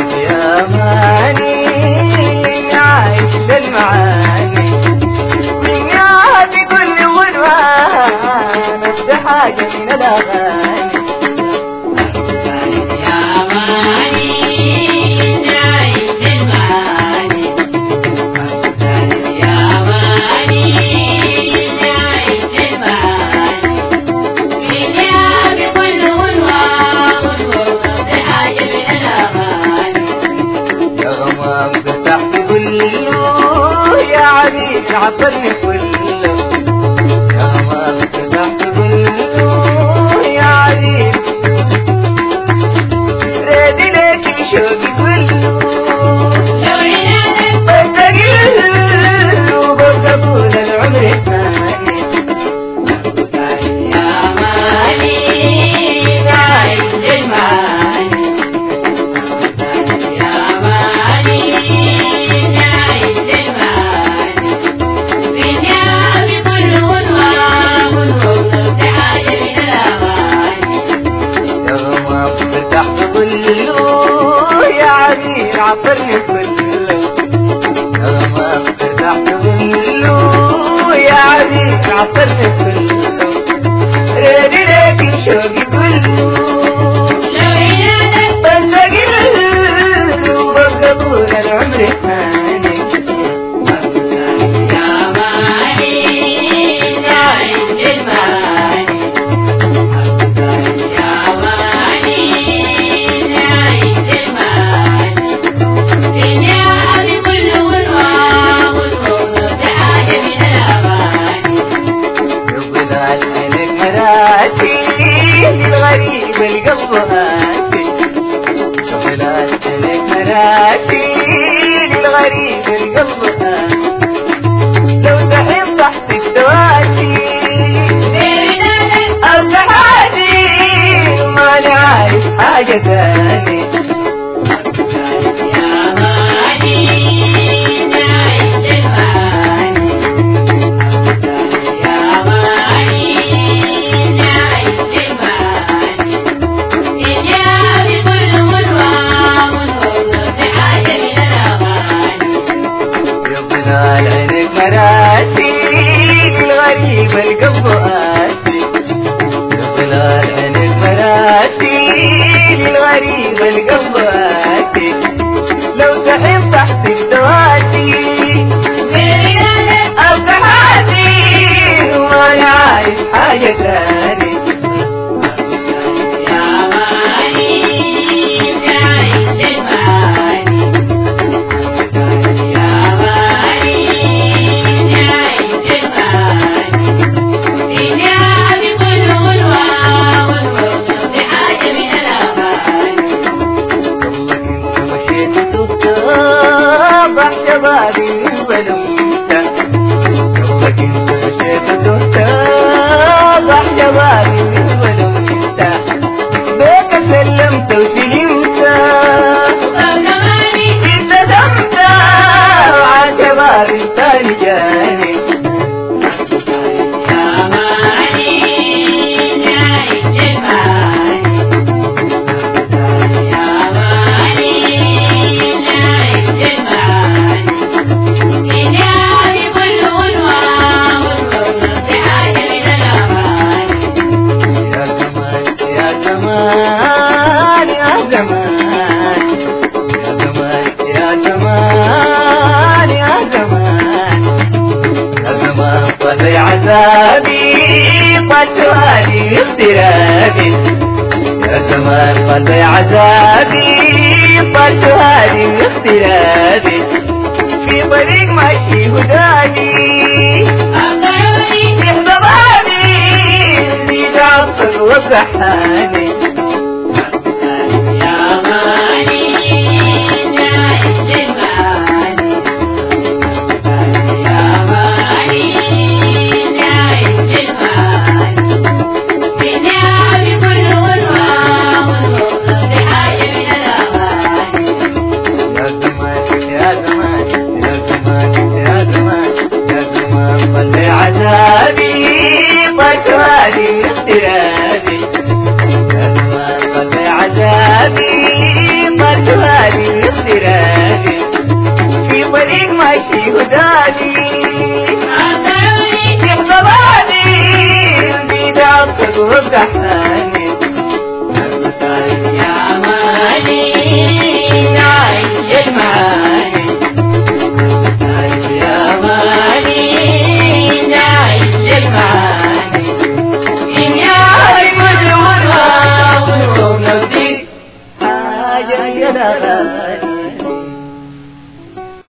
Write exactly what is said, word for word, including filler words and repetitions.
يا ماني عايش للمعاني دنيا بكل عنوان نفس حاجة من الأغاني يا ماني عايش للمعاني يا ماني عايش للمعاني دنيا بكل عنوان نفس حاجة من الأغاني يا غمام فتحت كله يا عبيد عطرني كله يا غمام فتحت كله يا عبيد ريدي ليك شوقي كله لو عنادك بستقل وبقبول العمر الثاني يا ماني عايش للمعاني يا ماني عايش للمعاني دنيا بكل عنوان ونفس حاجة من الأغاني يا غمام فتحت كله يا عبيد عطرني كله يا غمام فتحت كله يا عبيد عطرني كله ريدي ليك شوقي كله لو عنادك بستقل وبقبول العمر الثاني يا ماني عايش للمعاني يا ماني عايش للمعاني دنيا بكل عنوان ونفس حاجة من الأغاني ربنا العينك مراتي للغريب القلب هاتي ربنا العينك مراتي للغريب القلب هاتي لو تحب تحت الدواتي أو تحاتي ما أنا عايز حاجة تاني يا ماني عايش للمعاني يا ماني عايش للمعاني دنيا بكل عنوان ونفس حاجة من الأغاني ربنا العينك مراتي للغريب القلب هاتي ربنا العينك مراتي للغريب القلب هاتي لو تحب تحت الدواتي أو تحاتي ما أنا عايز حاجة تاني يا ماني عايش للمعاني يا ماني عايش للمعاني دنيا بكل عنوان ونفس حاجة من الأغاني والله كنت مشيت تفتح شبابي ولمت والله كنت مشيت تفتح شبابي ولمت بيك سلمت وسلمت وكماني انتدمت وعن شبابي الثاني جاني يا ماني عايش للمعاني يا ماني عايش للمعاني دنيا بكل عنوان ونفس حاجة من الأغاني يا زمان يا زمان يا زمان يا زمان يا زمان يا زمان طلع عذابي طلعالي اغترابي يا زمان طلع عذابي طلعالي اغترابي في طريق ماشي هداني أقعوني يحضراني زيد عصر وصحاني يا ماني عايش للمعاني يا ماني عايش للمعاني دنيا بكل عنوان ونفس حاجة من الأغاني يا زمان يا زمان يا زمان يا زمان طلع عذابي طلعالي اغترابي يا زمان شي هداني يقبلاني بدعك وبدحاني يا مالي نعيش المعاني يا مالي نعيش المعاني إن يا رجل والله ونفسي حاجة يا غالي